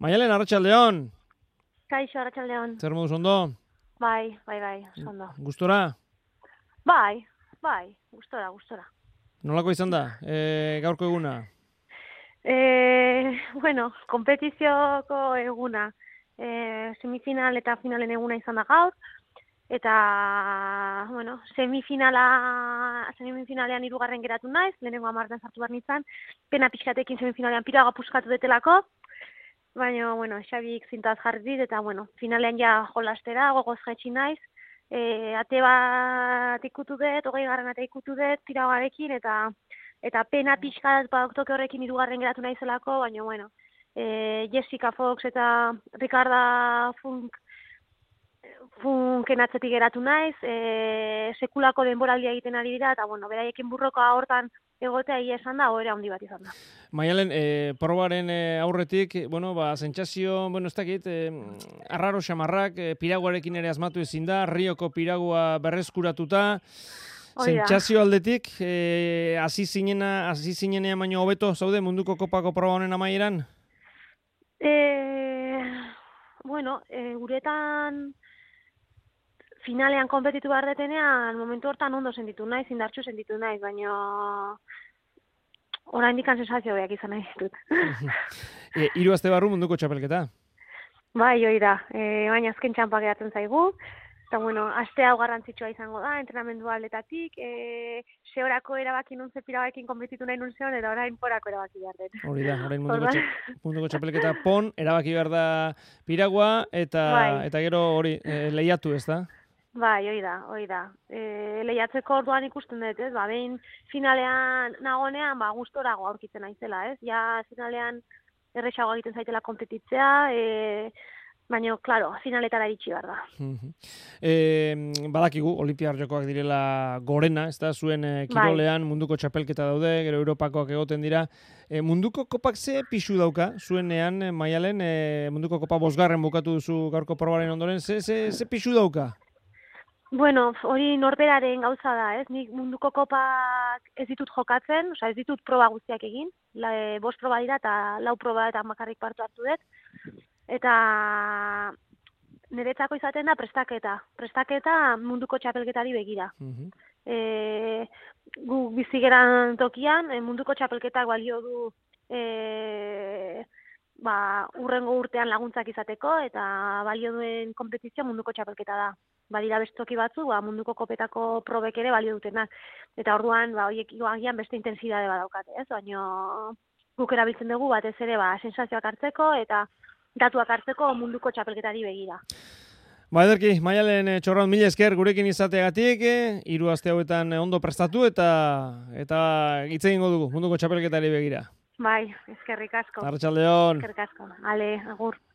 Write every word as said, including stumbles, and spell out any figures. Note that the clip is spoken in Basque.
Maialen, arratsaldeon. Kaixo, arratsaldeon. Zer moduz ondo? Bai, bai, bai, ondo. Gustora? Bai, bai, gustora, gustora. Nolako izan da, e, gaurko eguna? E, bueno, kompetizioko eguna. E, semifinal eta finalen eguna izan da gaur. Eta, bueno, semifinala, semifinalean hirugarren geratu naiz, lehenengo hamartan sartu behar nintzen, pena pixkatekin semifinalean piraga puskatu detelako, baina, bueno, Xabik zintaz jarri dit, eta, bueno, finalean ja jolastera, gogoz jaitsi naiz, e, ate bat ikutu dut, hogei garren ate ikutu dut, piragarekin, eta eta pena pixkat bat toke horrekin hirugarren geratu naizelako, baina, bueno, e, Jessica Fox eta Ricarda Funk funken atzetik geratu naiz, e, sekulako denboraldia egiten ari dira, eta, bueno, beraiekin burroka hortan egotea egia esan da, ohera handi bat izan da. Maialen, e, probaren e, aurretik, bueno, ba, sentsazio, bueno, ez dakit, e, arraro xamarrak, e, piraguarekin ere asmatu ezin da, Rioko piragua berreskuratuta, sentsazio aldetik, e, hasi zinena, hasi zinenean baino hobeto zaude munduko kopako proba honen amaieran? E, bueno, e, guretan finalean konpetitu behar detenean, momentu hortan ondo sentitu naiz, indartxu sentitu naiz, baina oraindik sensazio beak izan nahi ditut. e, Hiru aste barru munduko txapelketa? Bai, hori da, e, baina azken txampa geratzen zaigu, eta bueno, aste hau garrantzitsua izango da, entrenamendu aldetatik, e, seorako erabaki nun ze pirabaekin konpetitu nahi nun zeon, eta orain porako erabaki behar dut. Hori da, orain munduko, txe, munduko txapelketa pon, erabaki behar da piragua, eta, bai. eta gero hori, e, lehiatu ez da? Bai, hori da, hori da. E, lehiatzeko orduan ikusten dut, ez? Ba, behin finalean nagonean, ba, gustorago aurkitzen naizela, ez? Ja, finalean erresago egiten zaitela konpetitzea, e, baina, klaro, finaletara iritsi behar da. e, badakigu, Olinpiar Jokoak direla gorena, ez da, zuen e, kirolean, bai. Munduko txapelketa daude, gero Europakoak egoten dira. E, munduko kopak ze pixu dauka, zuenean, e, Maialen, e, munduko kopa bosgarren bukatu duzu gaurko probaren ondoren, ze, ze, ze pixu dauka? Bueno, hori norberaren gauza da, ez? Nik munduko kopak ez ditut jokatzen, osea ez ditut proba guztiak egin, la, e, bost proba dira eta lau proba eta bakarrik partu hartu dut. Eta niretzako izaten da prestaketa. Prestaketa munduko txapelketari begira. Uh-huh. E, gu bizigeran tokian, e, munduko txapelketak balio du e, ba, urrengo urtean laguntzak izateko, eta balio duen konpetizio munduko txapelketa da. Badira bestoki batzu, ba, munduko kopetako probek ere balio dutenak. Eta orduan, ba, horiek agian beste intensidade badaukate, ez? Baina guk erabiltzen dugu batez ere ba, sensazioak hartzeko eta datuak hartzeko munduko txapelketari begira. Ba, ederki, Maialen Txorraun, mila esker gurekin izateagatik, hiru aste hauetan ondo prestatu eta eta hitz egingo dugu munduko txapelketari begira. Bai, eskerrik asko. Arratsaldeon. Eskerrik asko. Ale, agur.